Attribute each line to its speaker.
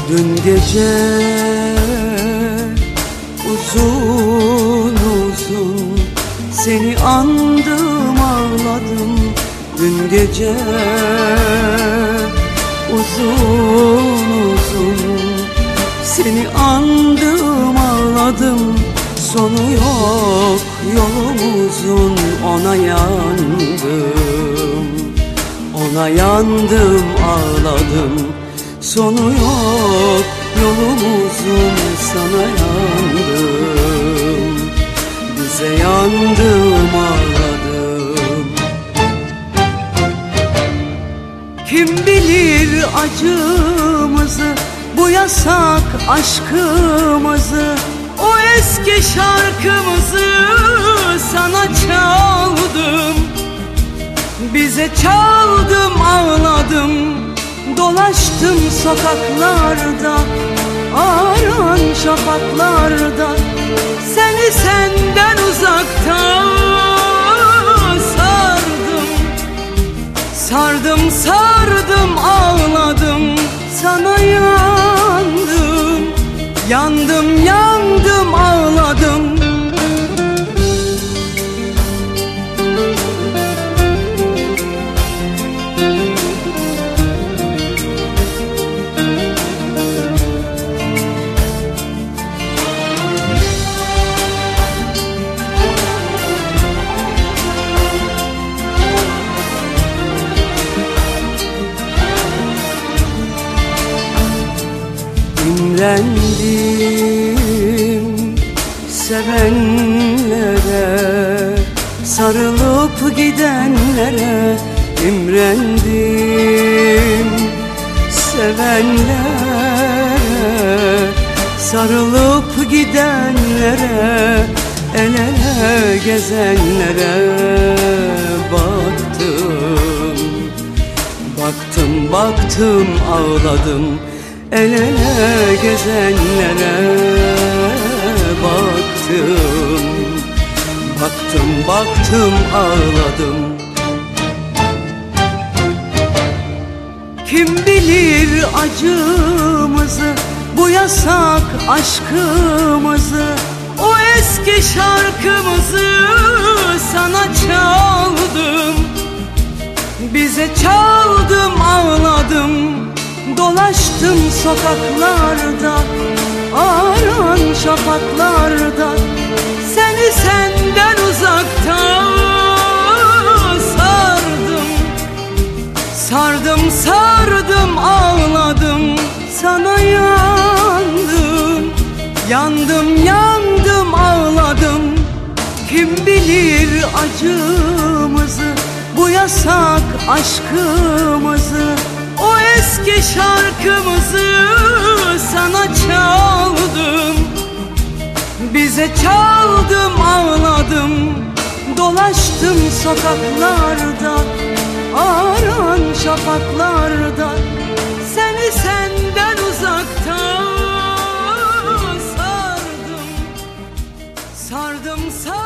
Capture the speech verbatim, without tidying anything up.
Speaker 1: Dün gece uzun uzun seni andım ağladım. Dün gece uzun uzun seni andım ağladım. Sonu yok yolumuzun, ona yandım, ona yandım ağladım. Sonu yok yolumuzun, sana yandım, bize yandım ağladım. Kim bilir acımızı, bu yasak aşkımızı, o eski şarkımızı sana çaldım, bize çaldım ağladım. Dolaştım sokaklarda, aran şafaklarda, seni senden uzakta sardım. Sardım sardım ağladım, sana yandım, yandım yandım ağladım. İmrendim sevenlere, sarılıp gidenlere. İmrendim sevenlere, sarılıp gidenlere. El ele gezenlere baktım, baktım baktım ağladım. El ele gezenlere baktım, baktım baktım ağladım. Kim bilir acımızı, bu yasak aşkımızı, o eski şarkımızı sana çaldım, bize çaldım ağladım. Dolaştım sokaklarda, aran şafaklarda, seni senden uzakta sardım. Sardım sardım ağladım, sana yandım, yandım yandım ağladım. Kim bilir acımızı, bu yasak aşkımızı, o eski şarkımızı sana çaldım, bize çaldım ağladım. Dolaştım sokaklarda, aran şafaklarda, seni senden uzakta sardım. Sardım sardım